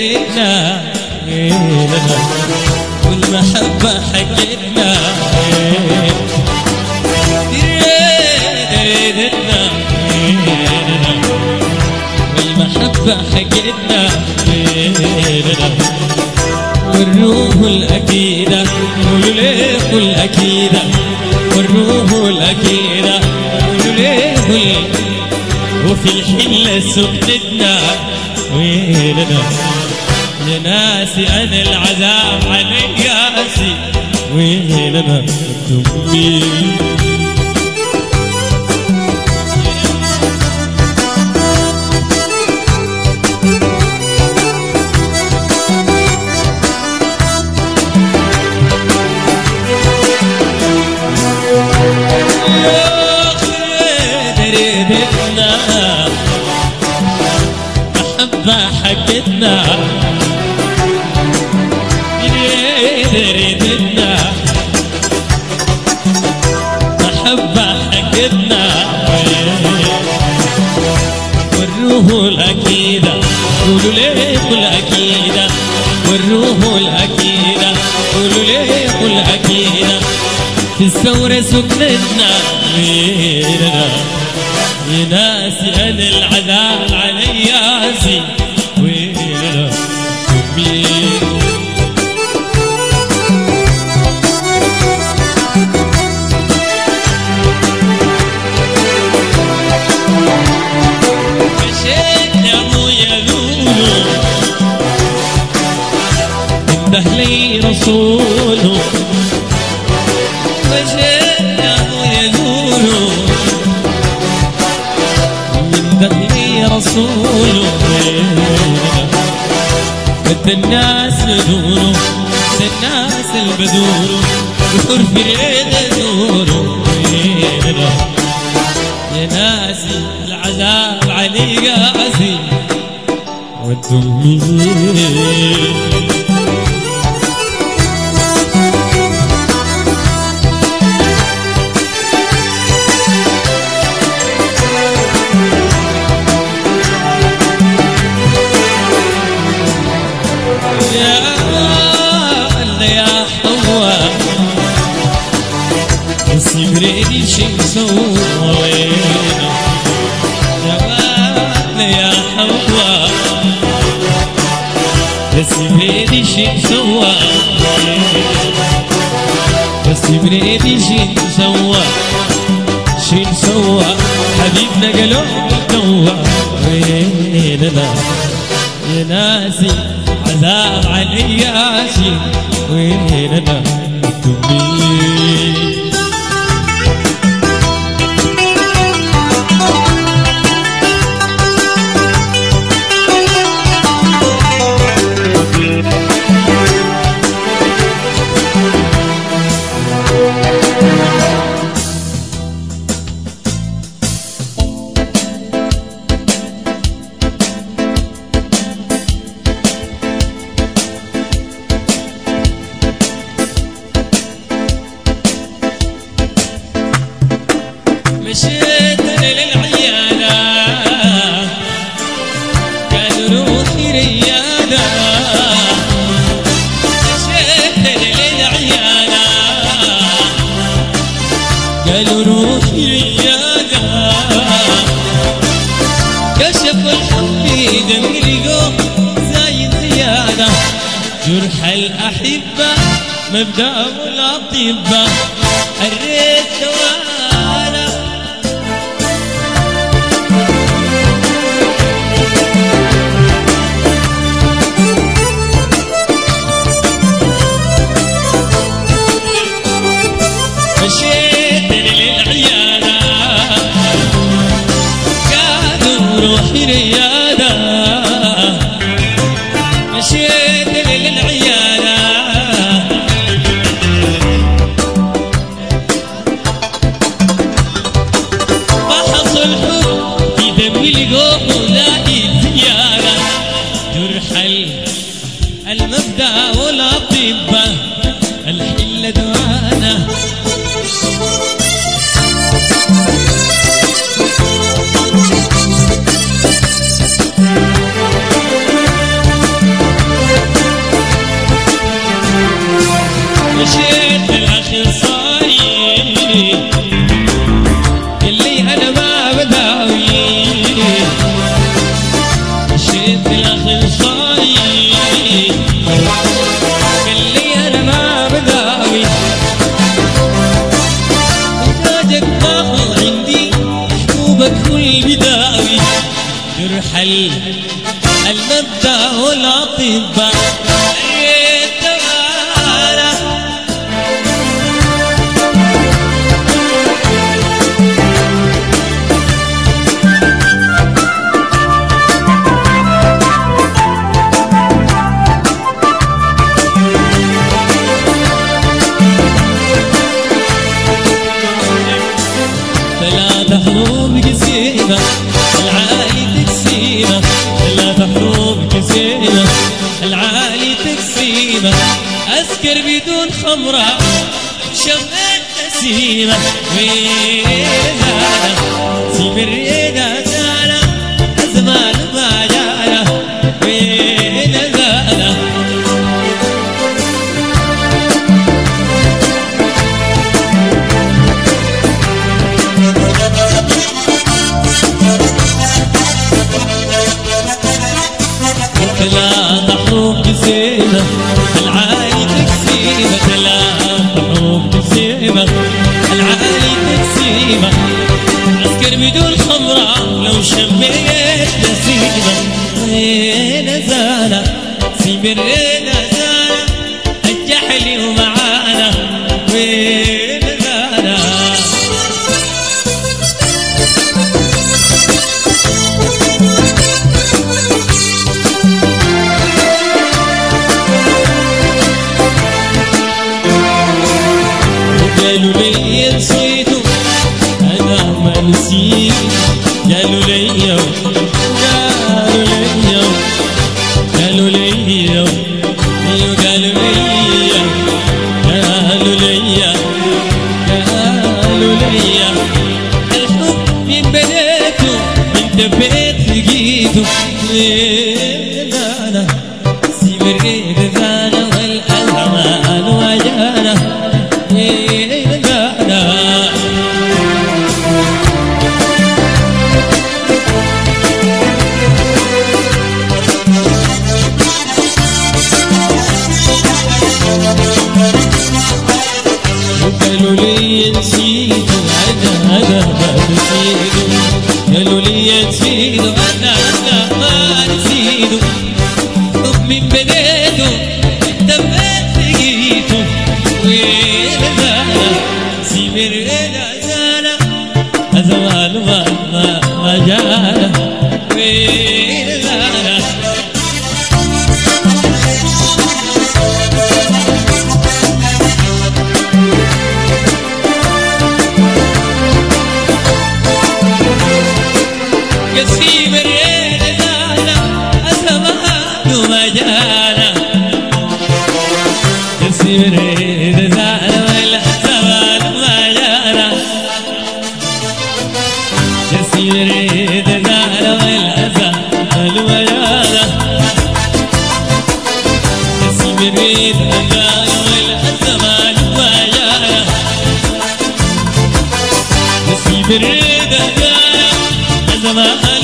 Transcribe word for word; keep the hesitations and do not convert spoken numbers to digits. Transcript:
مشينا والمحبة حقتنا والمحبة حقتنا والروح الأكيدة والليل الأكيدة والروح الأكيدة والليل وفي الحلة سكتتنا ويننا يا ناسي أنا العذاب علي قاسي ويننا تمي حقتنا ريدتنا محبة حقتنا والروح الأكيدة قولوا ليه الأكيدة والروح الأكيدة قولوا ليه الأكيدة في الثورة سكنتنا ويننا يا ناسي أنا العذاب علي ياسي ويننا تبين مشيت يا أبويا لولو انده لي رسوله مشيت يا أبويا لولو دهلي رسوله بد الناس بدونه بد الناس البدونه بخور في ريد دوره يا ناسي العذاب علي قاسي والدمي مريدي شي سوينا جوابنا يا حوا بس مريدي شي سوا بس مريدي شي سوا شي سوا حبيبنا قالوا توا ويننا يا ناسي عذاب علي ياسي ويننا تمي مشيت للعيادة قالوا روحي ريادة مشيت للعيادة قالوا روحي ريادة كشفوا الحب دمي لقوه زايد زيادة جرح الأحبة مبدأ الأطباء الريت دوالا مشيت للعيادة قالوا روحي ريادة مشيت للعيادة فحص الحب في دمي لقوه زايد زيادة جرح المبدأ والأطباء الحلة دوانا قال لي انا ما بداوي مشيت الاخر صايي قال لي انا ما بداوي محتاجك تاخذ عندي حبوبك والبداوي جرح المبدأ والاطباء ثلاث حروب قسيمة العالي تقسيمة ثلاث حروب قسيمة العالي تقسيمة أسكر بدون خمرة شمت نسيمة وين زانا سمرينا زانا أزمان ما جانا وين زانا ثلاث حروف قسيمة العالي تقسيمة ثلاث حروف قسيمة العالي تقسيمة أسكر بدون خمرة لو شميت نسيمة وين زانا سمرنا زانا الجحل ومعانا وين زانا قالوا لي نسيته أنا ما نسيت قالوا لي قالوا لي قالوا لي قالوا لي قالوا لي قالوا لي الحب من بديته من دبيت لقيته وين زانا سمرت زانا والأزمان وجانا وين زانا قالوا لي نسيته أنا أنا ما نسيته قالوا لي نسيته أنا أنا ما نسيته حب من بديته دبيت لقيته وين زانا سمرنا زانا الزمان ما ما ما جانا وين زانا قسيم الريد زانا الزمان ما جانا قسيم الريد زانا والزمان ما جانا قسيم الريد زانا والزمان ما جانا قسيم الريد زانا والزمان ما جانا قسيم الريد زانا الزمان